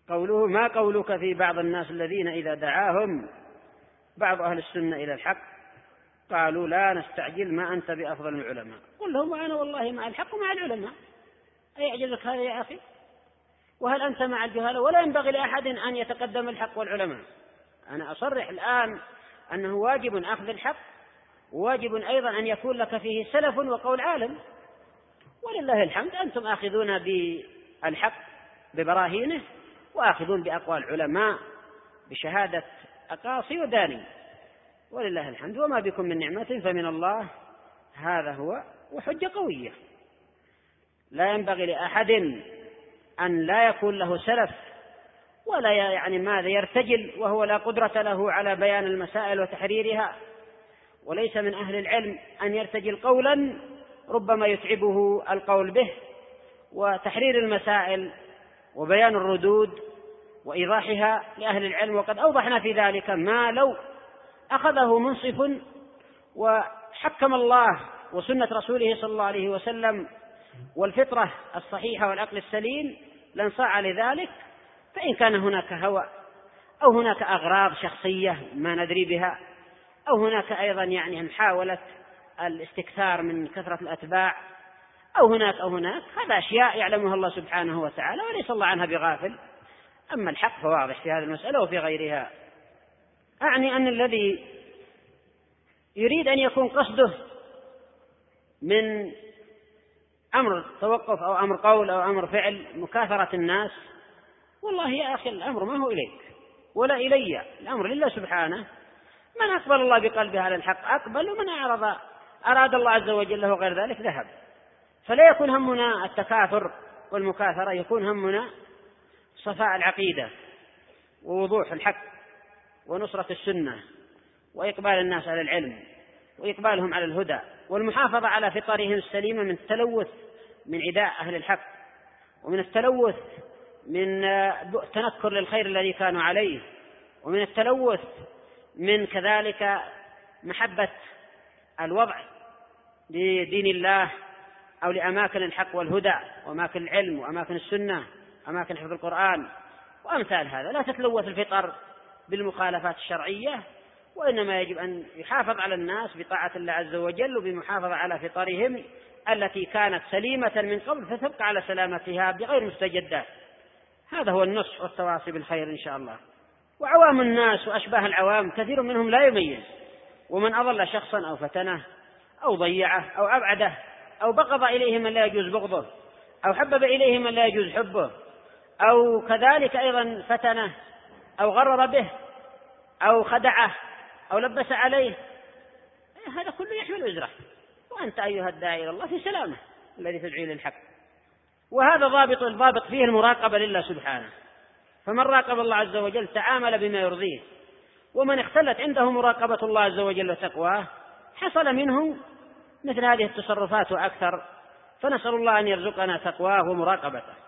قوله: ما قولك في بعض الناس الذين إذا دعاهم بعض أهل السنة إلى الحق قالوا لا نستعجل ما أنت بأفضل العلماء. قل لهم: أنا والله مع الحق ومع العلماء، أيعجزك هذا يا أخي؟ وهل أنت مع الجهالة؟ ولا ينبغي لأحد أن يتقدم الحق والعلماء. أنا أصرح الآن أنه واجب أخذ الحق، وواجب أيضا أن يكون لك فيه سلف وقول عالم، ولله الحمد أنتم آخذون بالحق ببراهينه، وآخذون بأقوال العلماء بشهادة أقاصي وداني، ولله الحمد. وما بكم من نعمة فمن الله، هذا هو، وحجة قوية. لا ينبغي لأحد أن لا يكون له سلف، ولا يعني ماذا يرتجل وهو لا قدرة له على بيان المسائل وتحريرها. وليس من أهل العلم أن يرتجل قولا ربما يتعبه القول به، وتحرير المسائل وبيان الردود وإيضاحها لأهل العلم. وقد أوضحنا في ذلك ما لو أخذه منصف وحكم الله وسنة رسوله صلى الله عليه وسلم والفطرة الصحيحة والعقل السليم لانصاع لذلك. فإن كان هناك هوى أو هناك أغراض شخصية ما ندري بها، أو هناك أيضا يعني محاولة الاستكثار من كثرة الأتباع، أو هناك هذا أشياء يعلمها الله سبحانه وتعالى وليس الله عنها بغافل. أما الحق فواضح في هذه المسألة وفي غيرها. أعني أن الذي يريد أن يكون قصده من أمر توقف أو أمر قول أو أمر فعل مكاثرة الناس، والله يا أخي الأمر ما هو إليك ولا إلي، الأمر لله سبحانه. من أقبل الله بقلبه على الحق أقبل، ومن أراد الله عز وجل له غير ذلك ذهب. فلا يكون همنا التكاثر والمكاثرة، يكون همنا صفاء العقيدة ووضوح الحق ونصرة السنة وإقبال الناس على العلم وإقبالهم على الهدى، والمحافظة على فطرهم السليمة من التلوث من عداء أهل الحق، ومن التلوث من تنكر للخير الذي كانوا عليه، ومن التلوث من كذلك محبة الوضع لدين الله أو لأماكن الحق والهدى وأماكن العلم وأماكن السنة وأماكن حفظ القرآن وأمثال هذا. لا تتلوث الفطر بالمخالفات الشرعية، وإنما يجب أن يحافظ على الناس بطاعة الله عز وجل وبمحافظة على فطرهم التي كانت سليمة من قبل فتبقى على سلامتها بغير مستجدات. هذا هو النصح والتواصي بالخير إن شاء الله. وعوام الناس وأشباه العوام كثير منهم لا يميز، ومن أضل شخصا أو فتنه أو ضيعه أو أبعده أو بغض إليه من لا يجوز بغضه أو حبب إليه من لا يجوز حبه أو كذلك أيضا فتنه أو غرر به أو خدعه أو لبس عليه، هذا كله يحمل وزره، وأنت أيها الداعي إلى الله في سلامة الذي تدعي للحق. وهذا الضابط فيه المراقبة لله سبحانه. فمن راقب الله عز وجل تعامل بما يرضيه، ومن اختلت عنده مراقبة الله عز وجل وتقواه حصل منه مثل هذه التصرفات وأكثر. فنسأل الله أن يرزقنا تقواه ومراقبته.